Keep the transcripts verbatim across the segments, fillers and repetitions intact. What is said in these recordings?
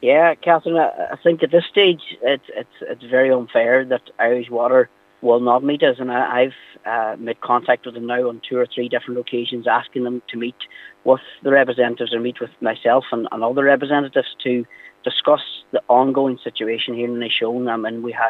Yeah, Catherine, I, I think at this stage it's it's it's very unfair that Irish Water will not meet us, and I, I've uh, made contact with them now on two or three different occasions, asking them to meet with the representatives or meet with myself and, and other representatives to discuss the ongoing situation here in Nishon. I mean, we had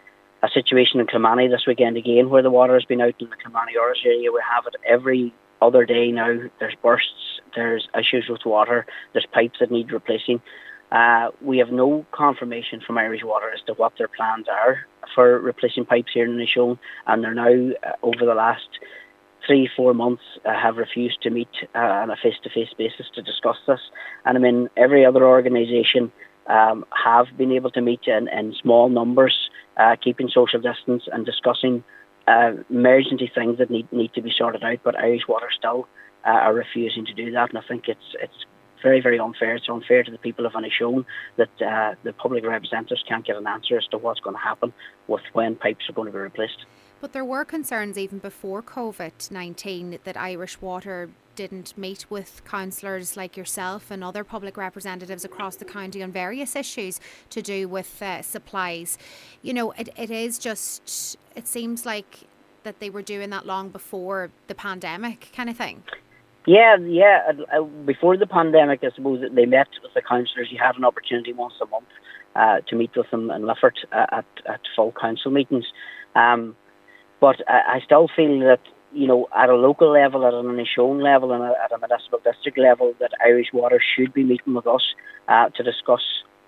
a situation in Kilmany this weekend again where the water has been out in the Kilmany Irish area. We have it every other day now. There's bursts, there's issues with water, there's pipes that need replacing. Uh, we have no confirmation from Irish Water as to what their plans are for replacing pipes here in Nishon, and they're now, uh, over the last three, four months, uh, have refused to meet uh, on a face-to-face basis to discuss this. And I mean, every other organisation um, have been able to meet in, in small numbers, uh, keeping social distance and discussing uh, emergency things that need need to be sorted out. But Irish Water still uh, are refusing to do that, and I think it's it's very, very unfair. It's unfair to the people of Inishowen that uh, the public representatives can't get an answer as to what's going to happen with when pipes are going to be replaced. But there were concerns even before COVID nineteen that Irish Water didn't meet with councillors like yourself and other public representatives across the county on various issues to do with uh, supplies. You know, it, it is just, it seems like that they were doing that long before the pandemic kind of thing. Yeah, yeah. Uh, before the pandemic, I suppose they met with the councillors. You had an opportunity once a month uh, to meet with them in Lifford uh, at, at full council meetings. Um, but I, I still feel that, you know, at a local level, at an Inishowen level and at a municipal district level, that Irish Water should be meeting with us uh, to discuss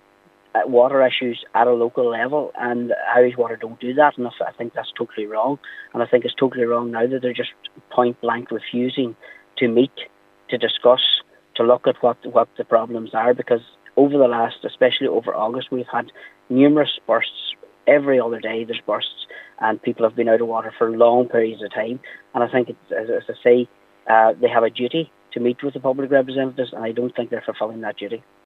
uh, water issues at a local level. And Irish Water don't do that, and I think that's totally wrong. And I think it's totally wrong now that they're just point blank refusing to meet, to discuss, to look at what what the problems are, because over the last, especially over August, we've had numerous bursts. Every other day there's bursts, and people have been out of water for long periods of time. And I think, it's, as, as I say, uh, they have a duty to meet with the public representatives, and I don't think they're fulfilling that duty.